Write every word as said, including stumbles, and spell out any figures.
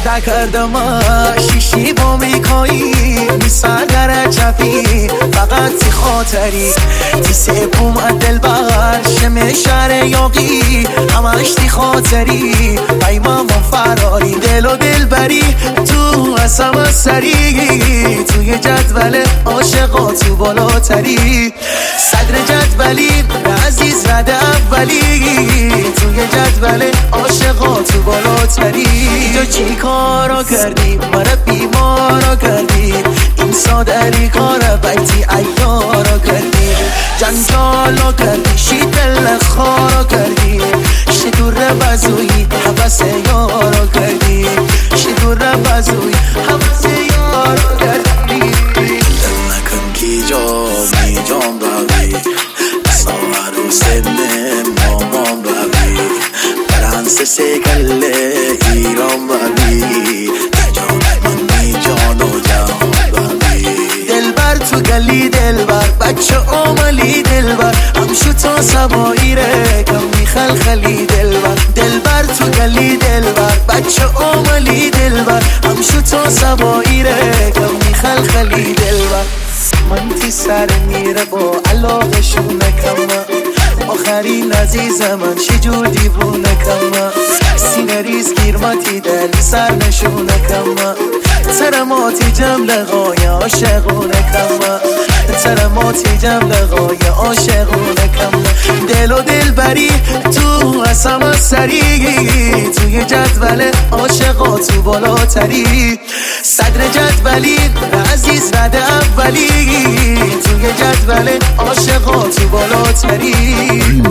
پیدا کردم شیشی با میکایی میسر در چپی فقط تی خاطری تی سپوم دل بر شم شهر یاقی همش تی خاطری پیمان و فراری دل و دل بری تو اسم سری توی جدول عاشقا تو بالاتری صدر جدولی عزیز رد اولی توی جدول عاشقا تو بالاتری تو چی کارا کردی مرا بیمارا کردی این سادری کارا بیتی ایارا کردی جنجالا کردی شی دل خارا کردی شی دور بزوی حبس یارا کردی شی دور بزوی حبس یارا کردی دل نکن کی جامی جام باوی سوار و سنم مامان باوی پرنس سکل ایران باوی جان من می جان و جهان باوی دلبر تو گلی دلبر بچه عملی دلبر همشو تا سباییره کم میخلخلی دلبر دلبر تو گلی دلبر بچه عملی دلبر همشو تا سباییره کم میخلخلی دلبر من تی سر میره با علاقه شونه کمه آخرین عزیز من شجور دیوونه کمه سینه ریز گیرماتی دل سر نشونه کمه ترماتی جم لغای عاشقونه کمه ترماتی جم لغای عاشقونه کمه دل و دل بری تو اسم سری توی جدول عاشقا تو بالاتری صدر جدولی عزیز رد اولی توی جدول عاشقا تو بالاتری